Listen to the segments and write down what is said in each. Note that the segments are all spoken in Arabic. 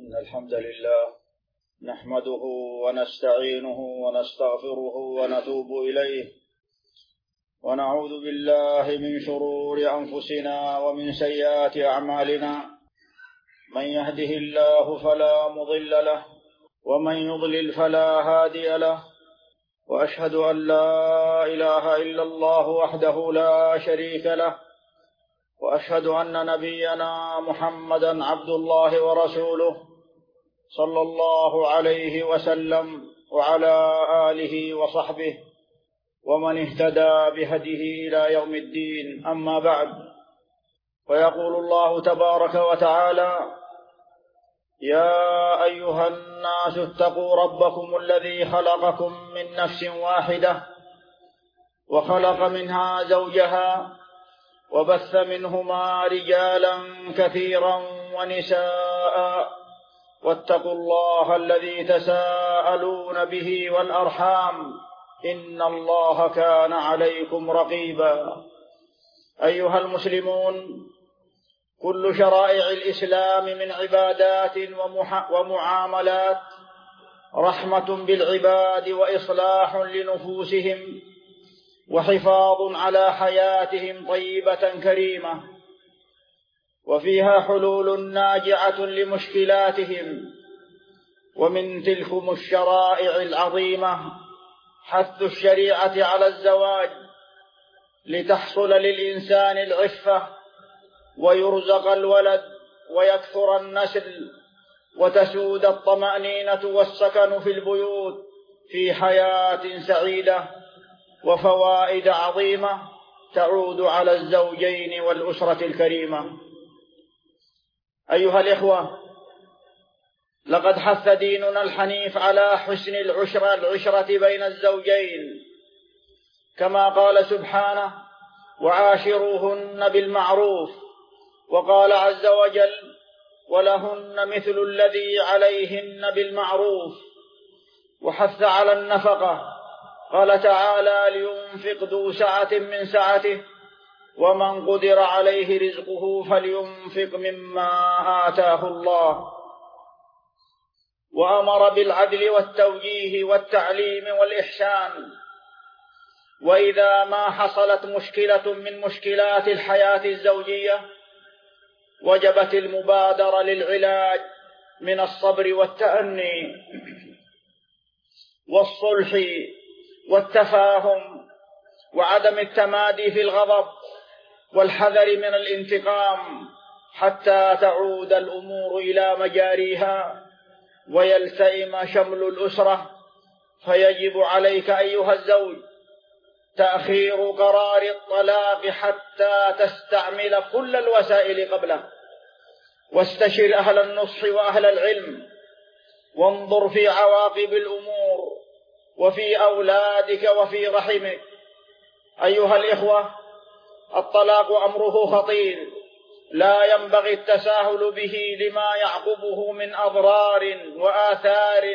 إن الحمد لله نحمده ونستعينه ونستغفره ونتوب إليه ونعوذ بالله من شرور أنفسنا ومن سيئات أعمالنا من يهده الله فلا مضل له ومن يضلل فلا هادي له وأشهد أن لا إله إلا الله وحده لا شريك له وأشهد أن نبينا محمدا عبد الله ورسوله صلى الله عليه وسلم وعلى آله وصحبه ومن اهتدى بهديه إلى يوم الدين. أما بعد، فيقول الله تبارك وتعالى: يا أيها الناس اتقوا ربكم الذي خلقكم من نفس واحدة وخلق منها زوجها وبث منهما رجالا كثيرا ونساء واتقوا الله الذي تساءلون به والأرحام إن الله كان عليكم رقيبا. أيها المسلمون، كل شرائع الإسلام من عبادات ومعاملات رحمة بالعباد وإصلاح لنفوسهم وحفاظ على حياتهم طيبة كريمة، وفيها حلول ناجعة لمشكلاتهم. ومن تلكم الشرائع العظيمة حث الشريعة على الزواج لتحصل للإنسان العفة ويرزق الولد ويكثر النسل وتسود الطمأنينة والسكن في البيوت في حياة سعيدة، وفوائد عظيمة تعود على الزوجين والأسرة الكريمة. أيها الإخوة، لقد حث ديننا الحنيف على حسن العشرة بين الزوجين، كما قال سبحانه: وعاشروهن بالمعروف، وقال عز وجل: ولهن مثل الذي عليهن بالمعروف. وحث على النفقة، قال تعالى: لينفق ذو سعة من سعته ومن قدر عليه رزقه فلينفق مما آتاه الله. وأمر بالعدل والتوجيه والتعليم والإحسان، وإذا ما حصلت مشكلة من مشكلات الحياة الزوجية وجبت المبادرة للعلاج من الصبر والتأني والصلح والتفاهم وعدم التمادي في الغضب والحذر من الانتقام حتى تعود الأمور إلى مجاريها ويلتئم شمل الأسرة. فيجب عليك أيها الزوج تأخير قرار الطلاق حتى تستعمل كل الوسائل قبله، واستشر أهل النصح وأهل العلم، وانظر في عواقب الأمور وفي أولادك وفي رحمك. أيها الإخوة، الطلاق أمره خطير لا ينبغي التساهل به لما يعقبه من أضرار وآثار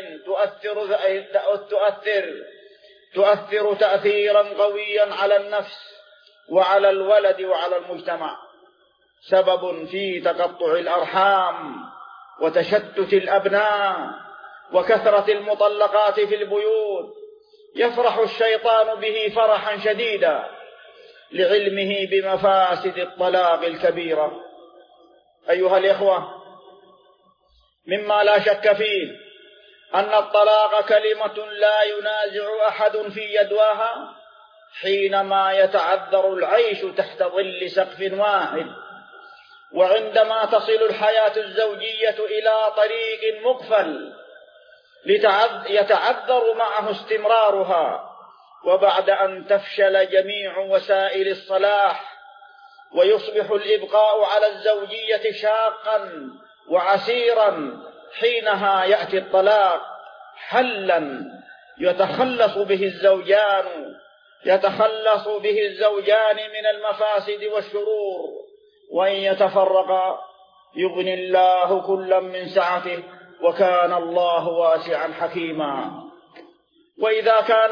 تؤثر تأثيرا قويا على النفس وعلى الولد وعلى المجتمع، سبب في تقطع الأرحام وتشتت الأبناء وكثرة المطلقات في البيوت. يفرح الشيطان به فرحا شديدا لعلمه بمفاسد الطلاق الكبيرة. أيها الإخوة، مما لا شك فيه أن الطلاق كلمة لا ينازع أحد في يدواها حينما يتعذر العيش تحت ظل سقف واحد، وعندما تصل الحياة الزوجية إلى طريق مقفل يتعذر معه استمرارها، وبعد أن تفشل جميع وسائل الصلاح ويصبح الإبقاء على الزوجية شاقا وعسيرا، حينها يأتي الطلاق حلا يتخلص به الزوجان من المفاسد والشرور، وإن يتفرقا يغني الله كلا من سعته وكان الله واسعا حكيما. وإذا كان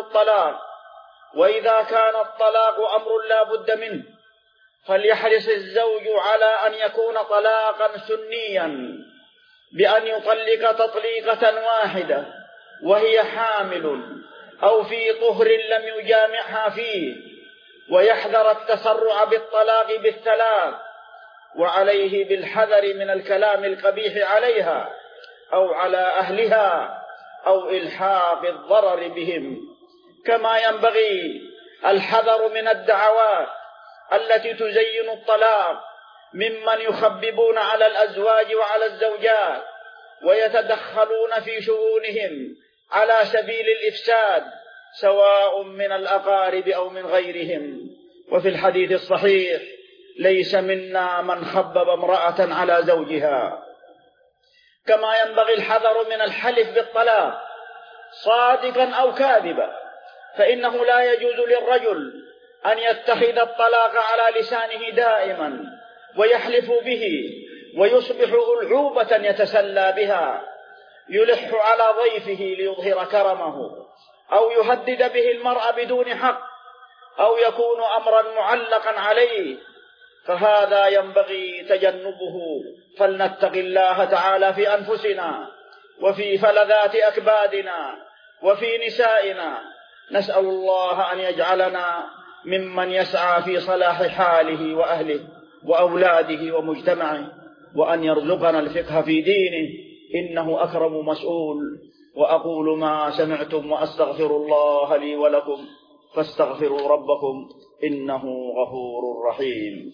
الطلاق أمر لا بد منه، فليحرص الزوج على أن يكون طلاقا سنيا بأن يطلق تطليقة واحدة وهي حامل أو في طهر لم يجامعها فيه، ويحذر التسرع بالطلاق بالثلاث، وعليه بالحذر من الكلام القبيح عليها أو على أهلها أو إلحاق الضرر بهم. كما ينبغي الحذر من الدعوات التي تزين الطلاق ممن يخببون على الأزواج وعلى الزوجات ويتدخلون في شؤونهم على سبيل الإفساد، سواء من الأقارب أو من غيرهم. وفي الحديث الصحيح: ليس منا من خبب امرأة على زوجها. كما ينبغي الحذر من الحلف بالطلاق صادقا أو كاذبا، فإنه لا يجوز للرجل أن يتخذ الطلاق على لسانه دائما ويحلف به ويصبح ألعوبة يتسلى بها، يلح على ضيفه ليظهر كرمه، أو يهدد به المرأة بدون حق، أو يكون أمرا معلقا عليه، فهذا ينبغي تجنبه. فلنتق الله تعالى في أنفسنا وفي فلذات أكبادنا وفي نسائنا. نسأل الله أن يجعلنا ممن يسعى في صلاح حاله وأهله وأولاده ومجتمعه، وأن يرزقنا الفقه في دينه، إنه أكرم مسؤول. وأقول ما سمعتم وأستغفر الله لي ولكم فاستغفروا ربكم إنه غفور رحيم.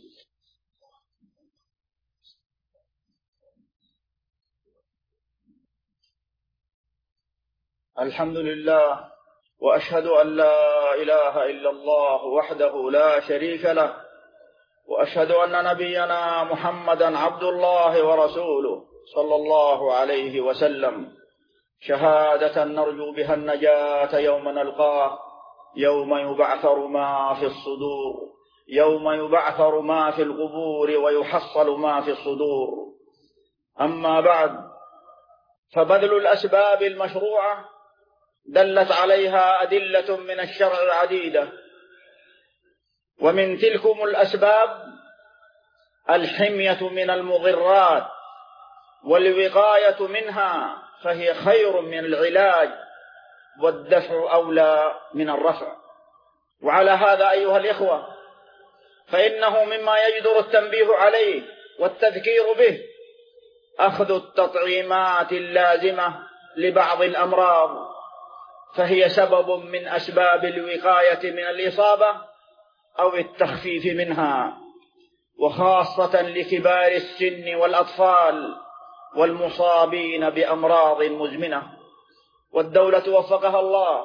الحمد لله، وأشهد أن لا إله إلا الله وحده لا شريك له، وأشهد أن نبينا محمدا عبد الله ورسوله صلى الله عليه وسلم، شهادة نرجو بها النجاة يوم نلقاه، يوم يبعثر ما في الصدور، يوم يبعثر ما في القبور ويحصل ما في الصدور. أما بعد، فبذل الأسباب المشروعة دلت عليها أدلة من الشرع عديدة، ومن تلكم الأسباب الحمية من المضرات والوقاية منها، فهي خير من العلاج، والدفع أولى من الرفع. وعلى هذا أيها الإخوة، فإنه مما يجدر التنبيه عليه والتذكير به أخذ التطعيمات اللازمة لبعض الأمراض، فهي سبب من أسباب الوقاية من الإصابة أو التخفيف منها، وخاصة لكبار السن والأطفال والمصابين بأمراض مزمنة. والدولة وفقها الله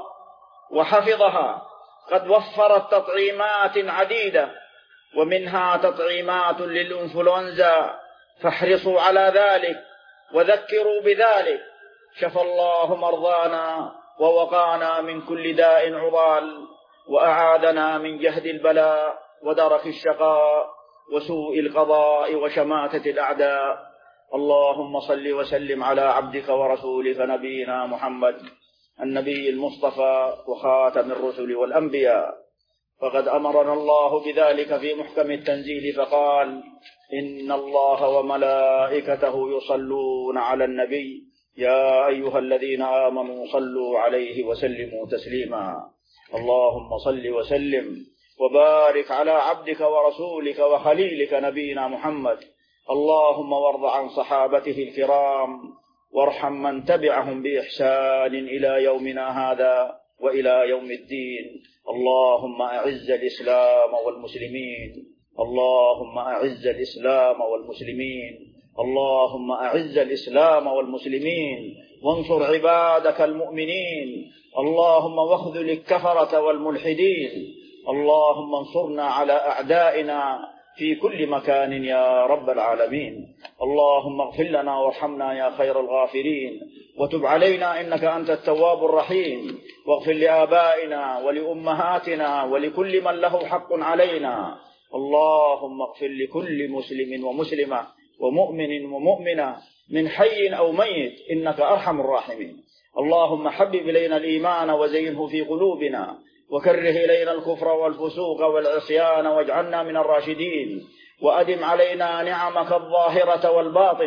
وحفظها قد وفرت تطعيمات عديدة، ومنها تطعيمات للإنفلونزا، فاحرصوا على ذلك وذكروا بذلك. شفى الله مرضانا ووقانا من كل داء عضال، وأعاذنا من جهد البلاء ودرك الشقاء وسوء القضاء وشماتة الأعداء. اللهم صل وسلم على عبدك ورسولك نبينا محمد النبي المصطفى وخاتم الرسل والأنبياء، فقد أمرنا الله بذلك في محكم التنزيل فقال: إن الله وملائكته يصلون على النبي يا أيها الذين آمنوا صلوا عليه وسلموا تسليما. اللهم صل وسلم وبارك على عبدك ورسولك وخليلك نبينا محمد. اللهم وارض عن صحابته الكرام، وارحم من تبعهم بإحسان إلى يومنا هذا وإلى يوم الدين. اللهم أعز الإسلام والمسلمين، اللهم أعز الإسلام والمسلمين، اللهم أعز الإسلام والمسلمين، وانصر عبادك المؤمنين. اللهم واخذل الكفرة والملحدين. اللهم انصرنا على أعدائنا في كل مكان يا رب العالمين. اللهم اغفر لنا وارحمنا يا خير الغافرين، وتب علينا إنك أنت التواب الرحيم، واغفر لآبائنا ولأمهاتنا ولكل من له حق علينا. اللهم اغفر لكل مسلم ومسلمة ومؤمن ومؤمنة من حي أو ميت إنك أرحم الراحمين. اللهم حبب إلينا الإيمان وزينه في قلوبنا، وكره إلينا الكفر والفسوق والعصيان واجعلنا من الراشدين، وأدم علينا نعمك الظاهرة والباطنة،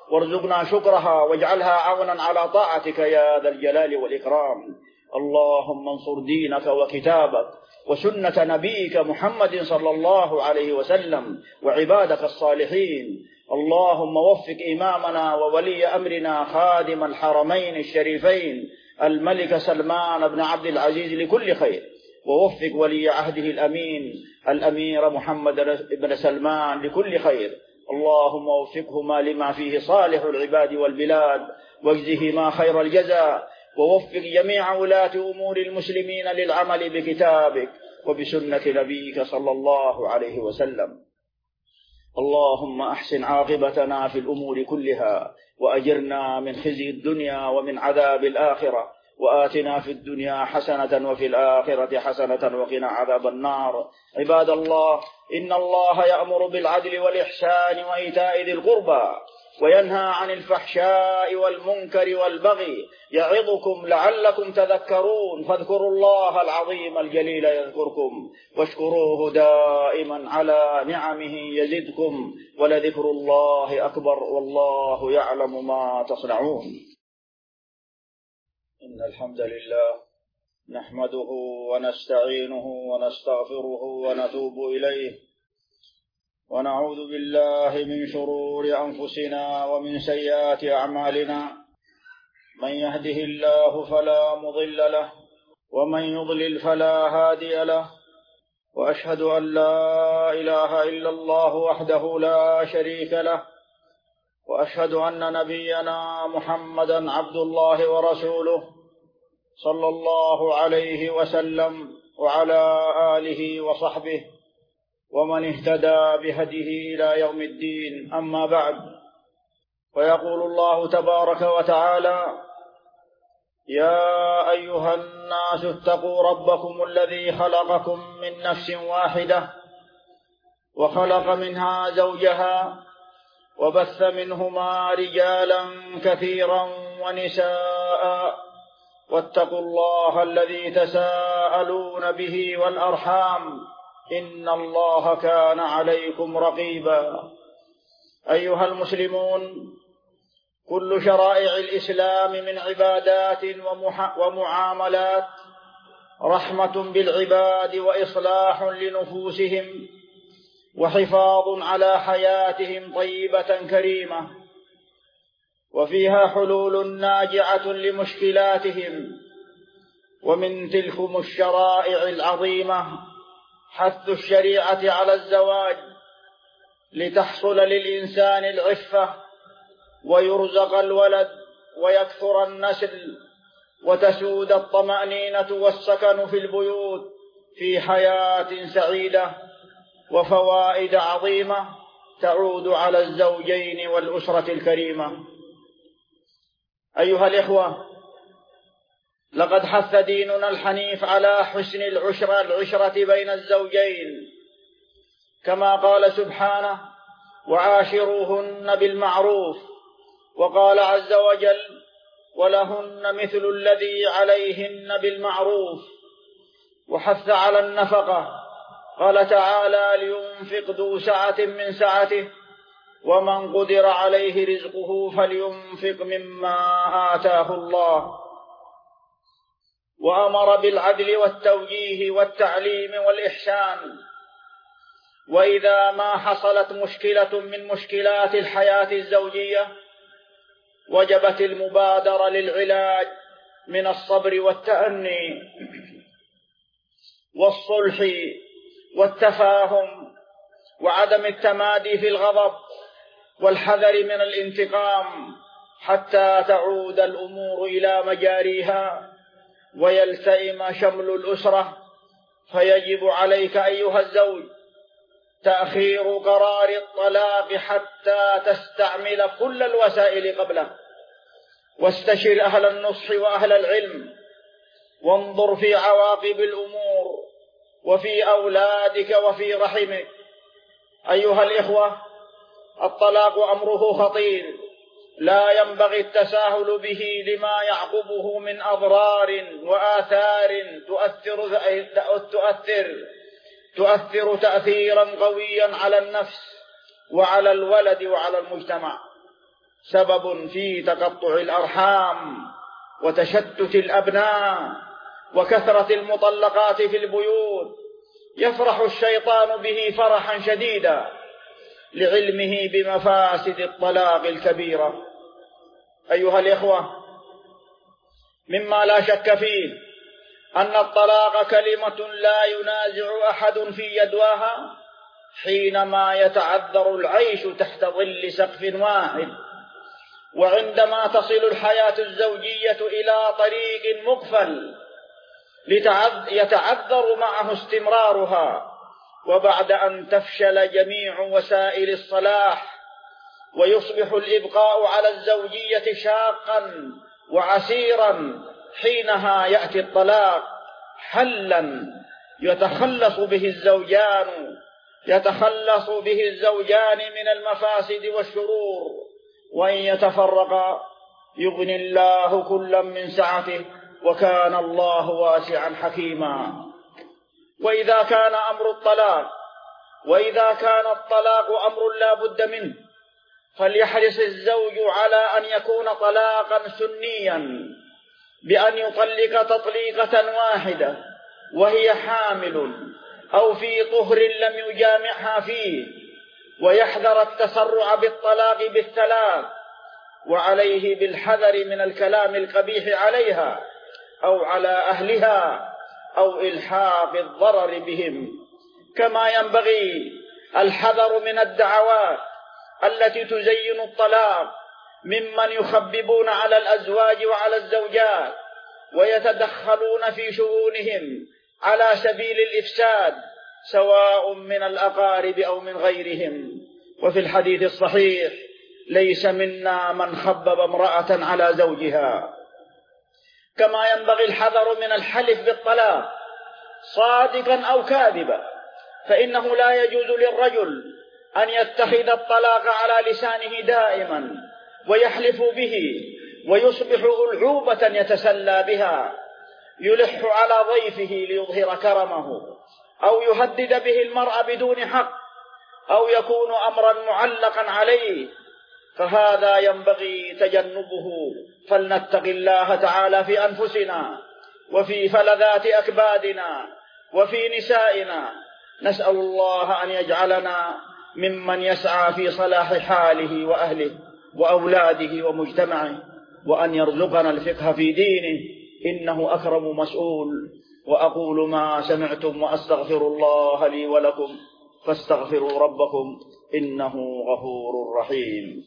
وارزقنا شكرها واجعلها عونا على طاعتك يا ذا الجلال والإكرام. اللهم انصر دينك وكتابك وسنة نبيك محمد صلى الله عليه وسلم وعبادك الصالحين. اللهم وفق إمامنا وولي أمرنا خادم الحرمين الشريفين الملك سلمان بن عبد العزيز لكل خير، ووفق ولي عهده الأمين الأمير محمد بن سلمان لكل خير. اللهم وفقهما لما فيه صالح العباد والبلاد، واجزهما خير الجزاء، ووفق جميع ولاة أمور المسلمين للعمل بكتابك وبسنة نبيك صلى الله عليه وسلم. اللهم أحسن عاقبتنا في الأمور كلها، وأجرنا من خزي الدنيا ومن عذاب الآخرة، وآتنا في الدنيا حسنة وفي الآخرة حسنة وقنا عذاب النار. عباد الله، إن الله يأمر بالعدل والإحسان وإيتاء ذي القربى وينهى عن الفحشاء والمنكر والبغي يعظكم لعلكم تذكرون. فاذكروا الله العظيم الجليل يذكركم، واشكروه دائما على نعمه يزدكم، ولذكر الله أكبر والله يعلم ما تصنعون. إن الحمد لله نحمده ونستعينه ونستغفره ونتوب إليه، ونعوذ بالله من شرور أنفسنا ومن سيئات أعمالنا. من يهده الله فلا مضل له، ومن يضلل فلا هادي له، وأشهد أن لا إله إلا الله وحده لا شريك له، وأشهد أن نبينا محمدا عبد الله ورسوله صلى الله عليه وسلم وعلى آله وصحبه ومن اهتدى بهديه إلى يوم الدين. أما بعد، فيقول الله تبارك وتعالى: يا أيها الناس اتقوا ربكم الذي خلقكم من نفس واحدة وخلق منها زوجها وبث منهما رجالا كثيرا ونساء، واتقوا الله الذي تساءلون به والأرحام إن الله كان عليكم رقيبا. أيها المسلمون، كل شرائع الإسلام من عبادات ومعاملات رحمة بالعباد وإصلاح لنفوسهم وحفاظ على حياتهم طيبة كريمة، وفيها حلول ناجعة لمشكلاتهم. ومن تلكم الشرائع العظيمة حث الشريعة على الزواج لتحصل للإنسان العفة ويرزق الولد ويكثر النسل وتسود الطمأنينة والسكن في البيوت في حياة سعيدة، وفوائد عظيمة تعود على الزوجين والأسرة الكريمة. أيها الإخوة، لقد حث ديننا الحنيف على حسن العشرة بين الزوجين، كما قال سبحانه: وعاشروهن بالمعروف، وقال عز وجل: ولهن مثل الذي عليهن بالمعروف. وحث على النفقة، قال تعالى: لينفق ذو سعة من سعته ومن قدر عليه رزقه فلينفق مما آتاه الله. وأمر بالعدل والتوجيه والتعليم والإحسان، وإذا ما حصلت مشكلة من مشكلات الحياة الزوجية وجبت المبادرة للعلاج من الصبر والتأني والصلح والتفاهم وعدم التمادي في الغضب والحذر من الانتقام حتى تعود الأمور إلى مجاريها ويلتئم شمل الأسرة. فيجب عليك أيها الزوج تأخير قرار الطلاق حتى تستعمل كل الوسائل قبله، واستشر أهل النصح وأهل العلم، وانظر في عواقب الأمور وفي أولادك وفي رحمك. أيها الإخوة، الطلاق أمره خطير لا ينبغي التساهل به لما يعقبه من أضرار وآثار تؤثر تأثيرا قويا على النفس وعلى الولد وعلى المجتمع. سبب في تقطع الأرحام وتشتت الأبناء وكثرة المطلقات في البيوت، يفرح الشيطان به فرحا شديدا لعلمه بمفاسد الطلاق الكبيرة. أيها الإخوة، مما لا شك فيه أن الطلاق كلمة لا ينازع أحد في يدواها حينما يتعذر العيش تحت ظل سقف واحد، وعندما تصل الحياة الزوجية إلى طريق مقفل يتعذر معه استمرارها، وبعد أن تفشل جميع وسائل الصلاح ويصبح الإبقاء على الزوجية شاقا وعسيرا، حينها يأتي الطلاق حلا يتخلص به الزوجان من المفاسد والشرور، وإن يتفرقا يغني الله كلا من سعته، وكان الله واسعا حكيما. وإذا كان الطلاق أمر لا بد منه، فليحرص الزوج على أن يكون طلاقا سنيا، بأن يطلق تطليقة واحدة وهي حامل أو في طهر لم يجامعها فيه، ويحذر التسرع بالطلاق بالثلاث، وعليه بالحذر من الكلام القبيح عليها أو على أهلها أو إلحاق الضرر بهم، كما ينبغي الحذر من الدعوات التي تزين الطلاق ممن يخببون على الأزواج وعلى الزوجات ويتدخلون في شؤونهم على سبيل الإفساد، سواء من الأقارب أو من غيرهم. وفي الحديث الصحيح: ليس منا من خبب امرأة على زوجها. كما ينبغي الحذر من الحلف بالطلاق صادقا أو كاذبا، فإنه لا يجوز للرجل أن يتخذ الطلاق على لسانه دائما ويحلف به ويصبح ألعوبة يتسلى بها، يلح على ضيفه ليظهر كرمه، أو يهدد به المرأة بدون حق، أو يكون أمرا معلقا عليه، فهذا ينبغي تجنبه. فلنتق الله تعالى في أنفسنا وفي فلذات أكبادنا وفي نسائنا. نسأل الله أن يجعلنا ممن يسعى في صلاح حاله وأهله وأولاده ومجتمعه، وأن يرزقنا الفقه في دينه، إنه أكرم مسؤول. وأقول ما سمعتم وأستغفر الله لي ولكم، فاستغفروا ربكم إنه غفور رحيم.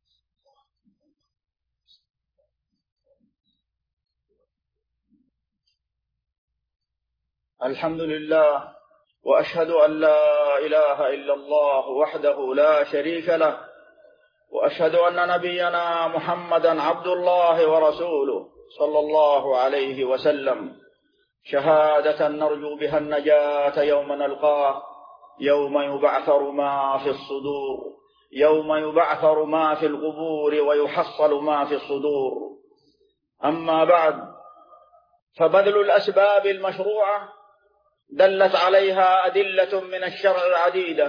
الحمد لله، وأشهد أن لا إله إلا الله وحده لا شريك له، وأشهد أن نبينا محمدا عبد الله ورسوله صلى الله عليه وسلم، شهادة نرجو بها النجاة يوم نلقاه، يوم يبعثر ما في الصدور، يوم يبعثر ما في القبور ويحصل ما في الصدور. أما بعد، فبذل الأسباب المشروعة دلت عليها أدلة من الشرع عديدة،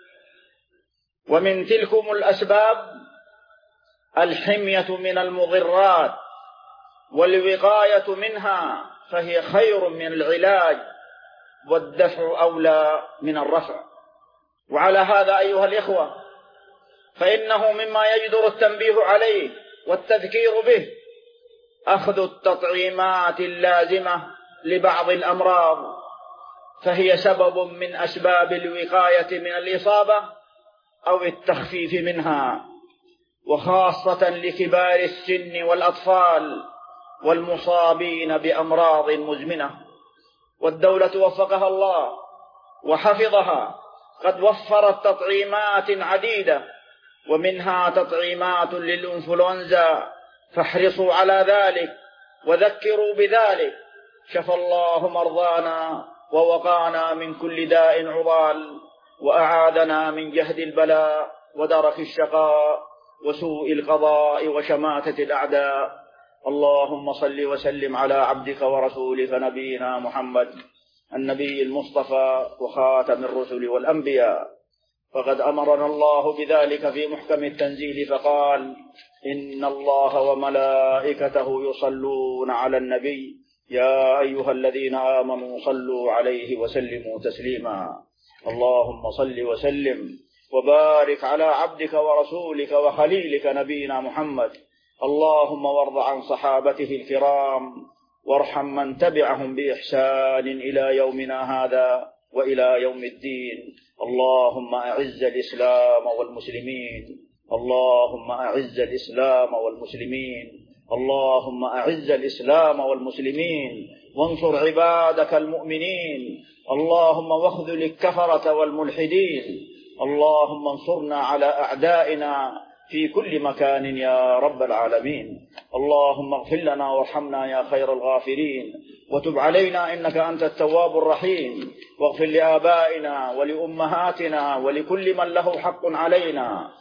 ومن تلكم الأسباب الحمية من المضرات والوقاية منها، فهي خير من العلاج، والدفع أولى من الرفع. وعلى هذا أيها الإخوة، فإنه مما يجدر التنبيه عليه والتذكير به أخذ التطعيمات اللازمة لبعض الأمراض، فهي سبب من أسباب الوقاية من الإصابة أو التخفيف منها، وخاصة لكبار السن والأطفال والمصابين بأمراض مزمنة. والدولة وفقها الله وحفظها قد وفرت تطعيمات عديدة، ومنها تطعيمات للإنفلونزا، فاحرصوا على ذلك وذكروا بذلك. شفى الله مرضانا ووقانا من كل داء عضال، وأعاذنا من جهد البلاء ودرك الشقاء وسوء القضاء وشماتة الأعداء. اللهم صل وسلم على عبدك ورسولك نبينا محمد، النبي المصطفى وخاتم الرسل والأنبياء، فقد أمرنا الله بذلك في محكم التنزيل فقال: إن الله وملائكته يصلون على النبي يا أيها الذين آمنوا صلوا عليه وسلموا تسليما. اللهم صل وسلم وبارك على عبدك ورسولك وخليلك نبينا محمد. اللهم وارض عن صحابته الكرام وارحم من تبعهم بإحسان إلى يومنا هذا وإلى يوم الدين. اللهم أعز الإسلام والمسلمين، اللهم أعز الإسلام والمسلمين، اللهم أعز الإسلام والمسلمين، وانصر عبادك المؤمنين. اللهم واخذل الكفرة والملحدين. اللهم انصرنا على أعدائنا في كل مكان يا رب العالمين. اللهم اغفر لنا وارحمنا يا خير الغافرين، وتب علينا إنك أنت التواب الرحيم، واغفر لآبائنا ولأمهاتنا ولكل من له حق علينا.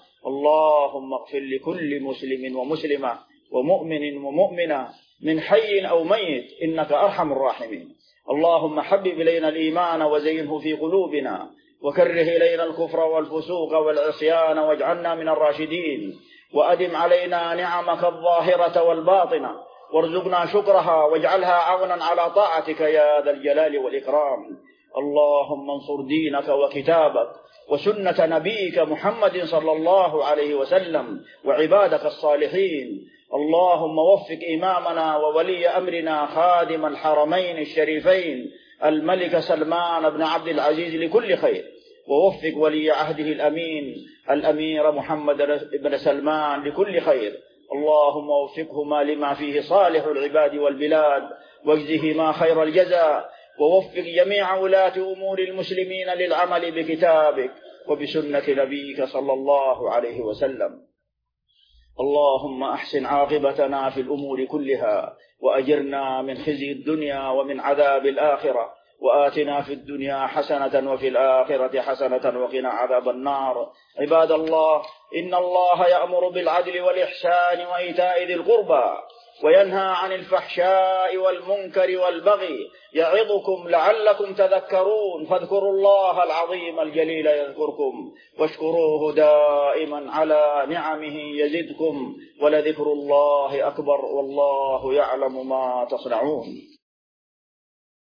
اللهم اغفر لكل مسلم ومسلمة ومؤمن ومؤمنة من حي أو ميت إنك أرحم الراحمين. اللهم حبب إلينا الإيمان وزينه في قلوبنا، وكره إلينا الكفر والفسوق والعصيان واجعلنا من الراشدين، وأدم علينا نعمك الظاهرة والباطنة، وارزقنا شكرها واجعلها عونا على طاعتك يا ذا الجلال والإكرام. اللهم انصر دينك وكتابك وسنة نبيك محمد صلى الله عليه وسلم وعبادك الصالحين. اللهم وفق إمامنا وولي أمرنا خادم الحرمين الشريفين الملك سلمان بن عبد العزيز لكل خير، ووفق ولي عهده الأمين الأمير محمد بن سلمان لكل خير. اللهم وفقهما لما فيه صالح العباد والبلاد، واجزهما خير الجزاء، ووفق جميع ولاة أمور المسلمين للعمل بكتابك وبسنة نبيك صلى الله عليه وسلم. اللهم أحسن عاقبتنا في الأمور كلها، وأجرنا من خزي الدنيا ومن عذاب الآخرة، وآتنا في الدنيا حسنة وفي الآخرة حسنة وقنا عذاب النار. عباد الله، إن الله يأمر بالعدل والإحسان وإيتاء ذي القربى، وينهى عن الفحشاء والمنكر والبغي، يعظكم لعلكم تذكرون. فاذكروا الله العظيم الجليل يذكركم، واشكروه دائما على نعمه يزدكم، ولذكر الله أكبر، والله يعلم ما تصنعون.